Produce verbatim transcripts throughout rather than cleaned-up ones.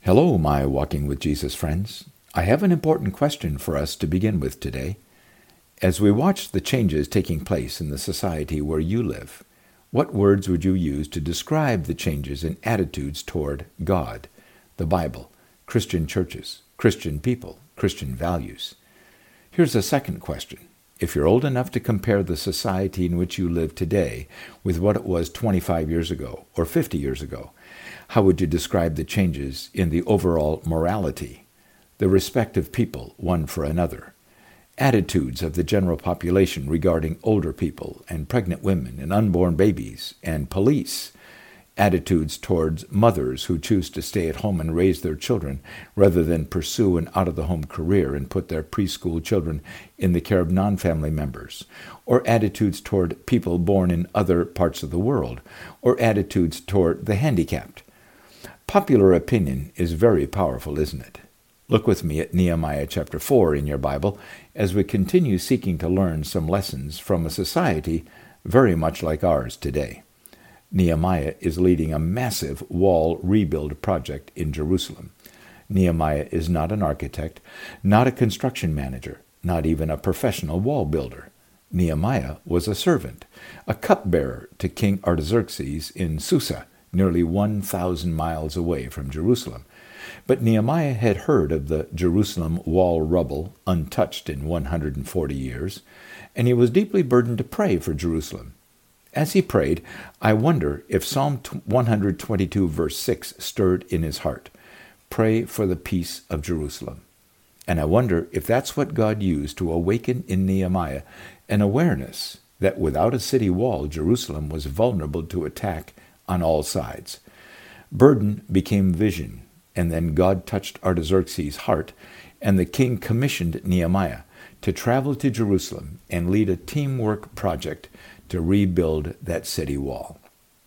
Hello, my Walking with Jesus friends. I have an important question for us to begin with today. As we watch the changes taking place in the society where you live, what words would you use to describe the changes in attitudes toward God, the Bible, Christian churches, Christian people, Christian values? Here's a second question. If you're old enough to compare the society in which you live today with what it was twenty-five years ago or fifty years ago, how would you describe the changes in the overall morality, the respect of people one for another, attitudes of the general population regarding older people and pregnant women and unborn babies and police, attitudes towards mothers who choose to stay at home and raise their children rather than pursue an out-of-the-home career and put their preschool children in the care of non-family members, or attitudes toward people born in other parts of the world, or attitudes toward the handicapped. Popular opinion is very powerful, isn't it? Look with me at Nehemiah chapter four in your Bible as we continue seeking to learn some lessons from a society very much like ours today. Nehemiah is leading a massive wall rebuild project in Jerusalem. Nehemiah is not an architect, not a construction manager, not even a professional wall builder. Nehemiah was a servant, a cupbearer to King Artaxerxes in Susa, nearly one thousand miles away from Jerusalem. But Nehemiah had heard of the Jerusalem wall rubble, untouched in one hundred forty years, and he was deeply burdened to pray for Jerusalem. As he prayed, I wonder if Psalm one twenty-two verse six stirred in his heart. Pray for the peace of Jerusalem. And I wonder if that's what God used to awaken in Nehemiah an awareness that without a city wall, Jerusalem was vulnerable to attack on all sides. Burden became vision, and then God touched Artaxerxes' heart, and the king commissioned Nehemiah to travel to Jerusalem and lead a teamwork project to rebuild that city wall.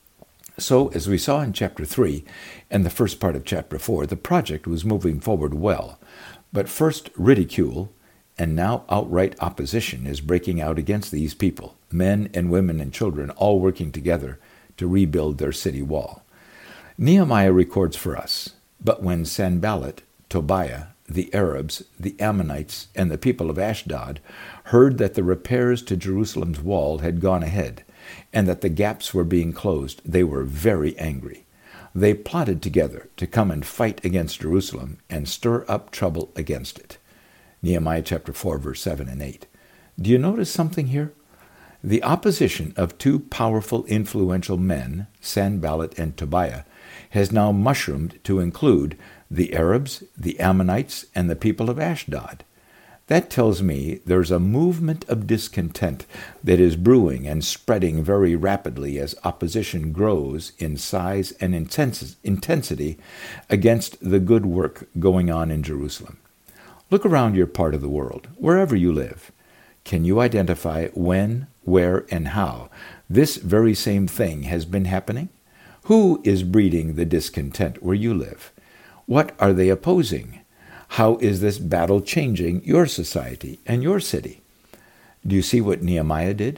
So, as we saw in chapter three and the first part of chapter four, the project was moving forward well, but first ridicule and now outright opposition is breaking out against these people, men and women and children all working together to rebuild their city wall. Nehemiah records for us, but when Sanballat, Tobiah, the Arabs, the Ammonites, and the people of Ashdod heard that the repairs to Jerusalem's wall had gone ahead and that the gaps were being closed, they were very angry. They plotted together to come and fight against Jerusalem and stir up trouble against it. Nehemiah chapter four, verse seven and eight. Do you notice something here? The opposition of two powerful, influential men, Sanballat and Tobiah, has now mushroomed to include the Arabs, the Ammonites, and the people of Ashdod. That tells me there's a movement of discontent that is brewing and spreading very rapidly as opposition grows in size and intensity against the good work going on in Jerusalem. Look around your part of the world, wherever you live. Can you identify when, where, and how this very same thing has been happening? Who is breeding the discontent where you live? What are they opposing? How is this battle changing your society and your city? Do you see what Nehemiah did?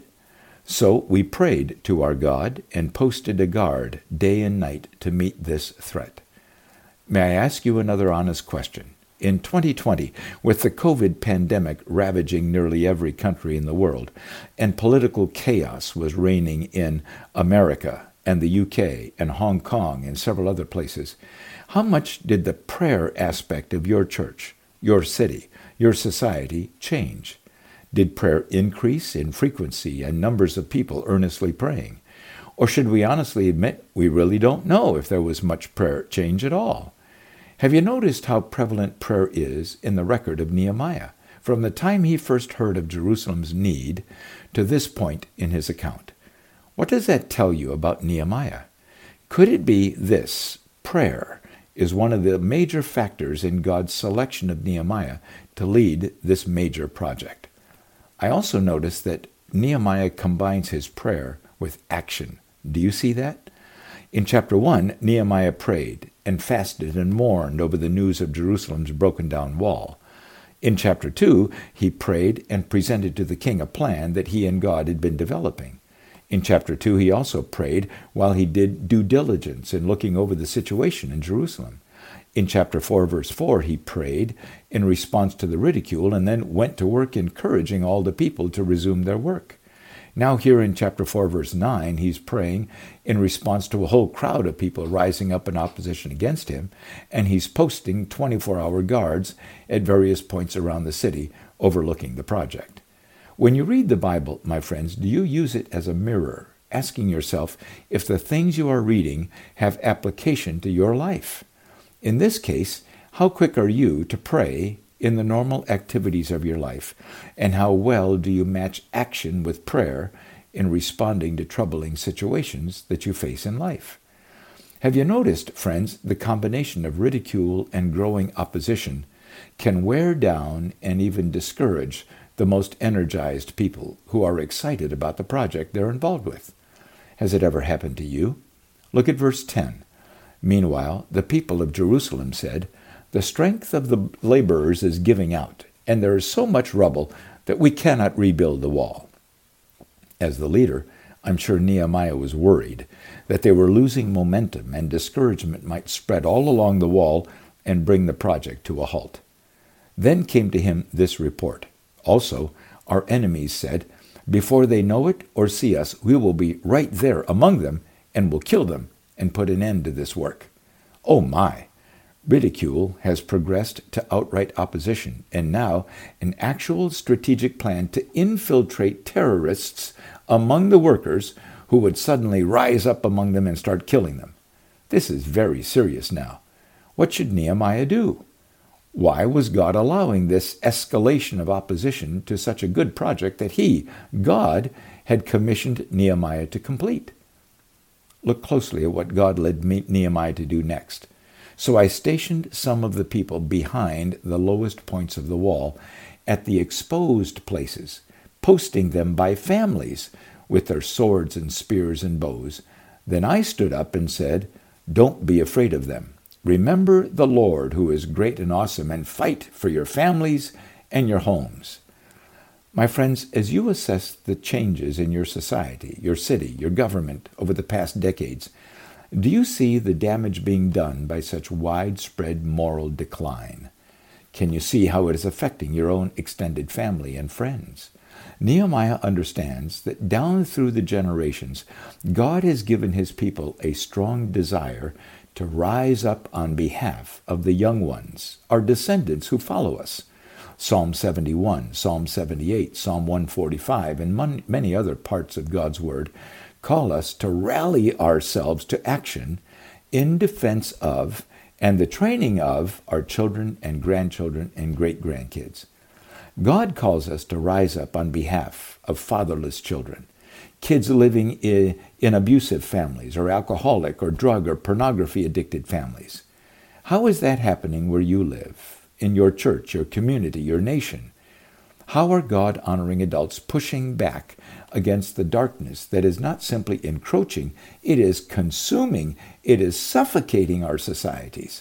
So we prayed to our God and posted a guard day and night to meet this threat. May I ask you another honest question? In twenty twenty, with the COVID pandemic ravaging nearly every country in the world, and political chaos was reigning in America and the U K and Hong Kong and several other places, how much did the prayer aspect of your church, your city, your society change? Did prayer increase in frequency and numbers of people earnestly praying? Or should we honestly admit we really don't know if there was much prayer change at all? Have you noticed how prevalent prayer is in the record of Nehemiah, from the time he first heard of Jerusalem's need to this point in his account? What does that tell you about Nehemiah? Could it be this: prayer is one of the major factors in God's selection of Nehemiah to lead this major project? I also notice that Nehemiah combines his prayer with action. Do you see that? In chapter one, Nehemiah prayed and fasted and mourned over the news of Jerusalem's broken-down wall. In chapter two, he prayed and presented to the king a plan that he and God had been developing. In chapter two, he also prayed while he did due diligence in looking over the situation in Jerusalem. In chapter four, verse four, he prayed in response to the ridicule and then went to work encouraging all the people to resume their work. Now here in chapter four, verse nine, he's praying in response to a whole crowd of people rising up in opposition against him, and he's posting twenty-four hour guards at various points around the city overlooking the project. When you read the Bible, my friends, do you use it as a mirror, asking yourself if the things you are reading have application to your life? In this case, how quick are you to pray in the normal activities of your life, and how well do you match action with prayer in responding to troubling situations that you face in life? Have you noticed, friends, the combination of ridicule and growing opposition can wear down and even discourage the most energized people who are excited about the project they're involved with? Has it ever happened to you? Look at verse ten. Meanwhile, the people of Jerusalem said, "The strength of the laborers is giving out, and there is so much rubble that we cannot rebuild the wall." As the leader, I'm sure Nehemiah was worried that they were losing momentum and discouragement might spread all along the wall and bring the project to a halt. Then came to him this report. Also, our enemies said, "Before they know it or see us, we will be right there among them and will kill them and put an end to this work." Oh my! Ridicule has progressed to outright opposition, and now an actual strategic plan to infiltrate terrorists among the workers who would suddenly rise up among them and start killing them. This is very serious now. What should Nehemiah do? Why was God allowing this escalation of opposition to such a good project that he, God, had commissioned Nehemiah to complete? Look closely at what God led Nehemiah to do next. "So I stationed some of the people behind the lowest points of the wall at the exposed places, posting them by families with their swords and spears and bows. Then I stood up and said, 'Don't be afraid of them. Remember the Lord who is great and awesome, and fight for your families and your homes.'" My friends, as you assess the changes in your society, your city, your government over the past decades, do you see the damage being done by such widespread moral decline? Can you see how it is affecting your own extended family and friends? Nehemiah understands that down through the generations, God has given his people a strong desire to rise up on behalf of the young ones, our descendants who follow us. Psalm seventy-one, Psalm seventy-eight, Psalm one forty-five, and mon- many other parts of God's Word call us to rally ourselves to action in defense of and the training of our children and grandchildren and great-grandkids. God calls us to rise up on behalf of fatherless children, kids living in, in abusive families, or alcoholic or drug or pornography-addicted families. How is that happening where you live, in your church, your community, your nation? How are God-honoring adults pushing back against the darkness that is not simply encroaching, it is consuming, it is suffocating our societies?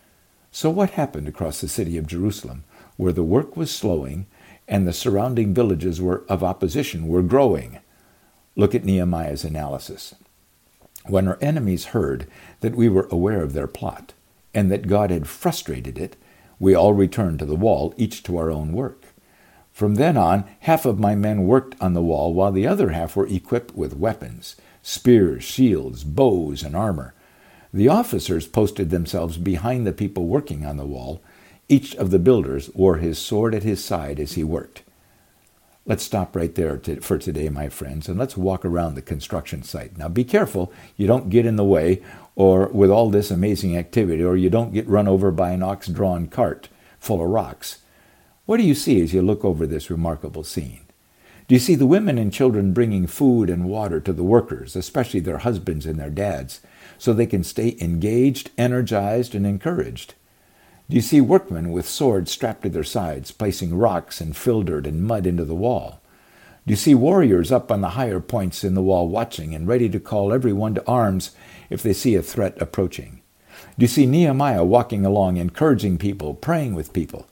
So what happened across the city of Jerusalem, where the work was slowing and the surrounding villages were of opposition were growing? Look at Nehemiah's analysis. When our enemies heard that we were aware of their plot and that God had frustrated it, we all returned to the wall, each to our own work. From then on, half of my men worked on the wall, while the other half were equipped with weapons, spears, shields, bows, and armor. The officers posted themselves behind the people working on the wall. Each of the builders wore his sword at his side as he worked. Let's stop right there to, for today, my friends, and let's walk around the construction site. Now, be careful you don't get in the way or with all this amazing activity, or you don't get run over by an ox-drawn cart full of rocks. What do you see as you look over this remarkable scene? Do you see the women and children bringing food and water to the workers, especially their husbands and their dads, so they can stay engaged, energized, and encouraged? Do you see workmen with swords strapped to their sides, placing rocks and fill dirt and mud into the wall? Do you see warriors up on the higher points in the wall watching and ready to call everyone to arms if they see a threat approaching? Do you see Nehemiah walking along, encouraging people, praying with people?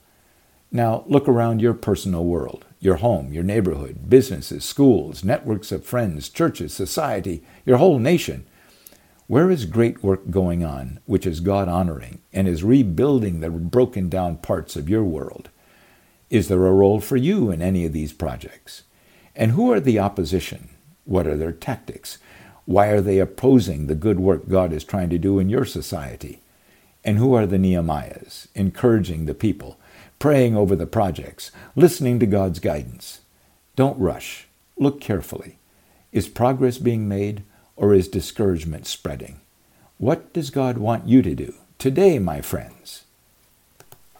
Now look around your personal world, your home, your neighborhood, businesses, schools, networks of friends, churches, society, your whole nation. Where is great work going on, which is God-honoring and is rebuilding the broken down parts of your world? Is there a role for you in any of these projects? And who are the opposition? What are their tactics? Why are they opposing the good work God is trying to do in your society? And who are the Nehemiahs, encouraging the people, praying over the projects, listening to God's guidance? Don't rush. Look carefully. Is progress being made, or is discouragement spreading? What does God want you to do today, my friends?